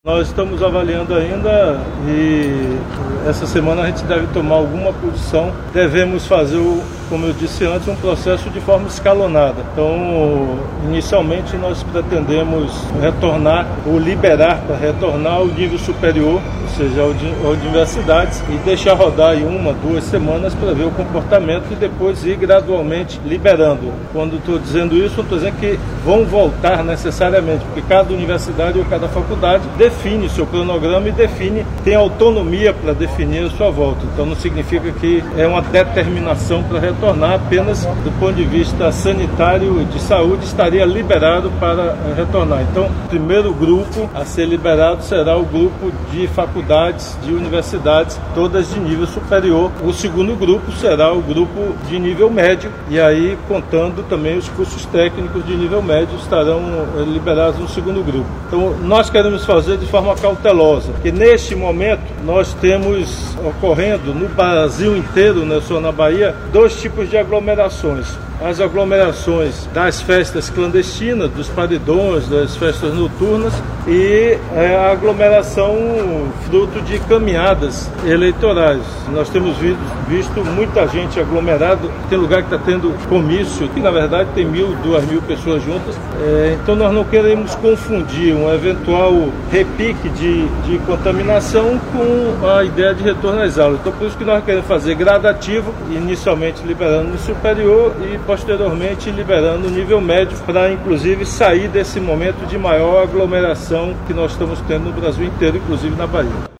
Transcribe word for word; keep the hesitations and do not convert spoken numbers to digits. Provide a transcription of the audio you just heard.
Nós estamos avaliando ainda e essa semana a gente deve tomar alguma posição. Devemos fazer, o, como eu disse antes, um processo de forma escalonada. Então, inicialmente nós pretendemos retornar ou liberar para retornar ao nível superior, ou seja, às universidades, e deixar rodar aí uma, duas semanas para ver o comportamento e depois ir gradualmente liberando. Quando estou dizendo isso, não estou dizendo que vão voltar necessariamente, porque cada universidade ou cada faculdade define seu cronograma e define, tem autonomia para definir a sua volta. Então não significa que é uma determinação para retornar, apenas do ponto de vista sanitário de saúde estaria liberado para retornar. Então o primeiro grupo a ser liberado será o grupo de faculdades, de universidades, todas de nível superior. O segundo grupo será o grupo de nível médio, e aí contando também os cursos técnicos de nível médio estarão liberados no segundo grupo. Então nós queremos fazer de forma cautelosa, porque neste momento nós temos ocorrendo no Brasil inteiro, não só na Bahia, dois tipos de aglomerações. As aglomerações das festas clandestinas, dos paredões, das festas noturnas, e é, a aglomeração fruto de caminhadas eleitorais. Nós temos visto, visto muita gente aglomerada, tem lugar que está tendo comício, que na verdade tem mil, duas mil pessoas juntas. É, então nós não queremos confundir um eventual repique de, de contaminação com a ideia de retorno às aulas. Então por isso que nós queremos fazer gradativo, inicialmente liberando no superior e posteriormente liberando o nível médio, para inclusive sair desse momento de maior aglomeração que nós estamos tendo no Brasil inteiro, inclusive na Bahia.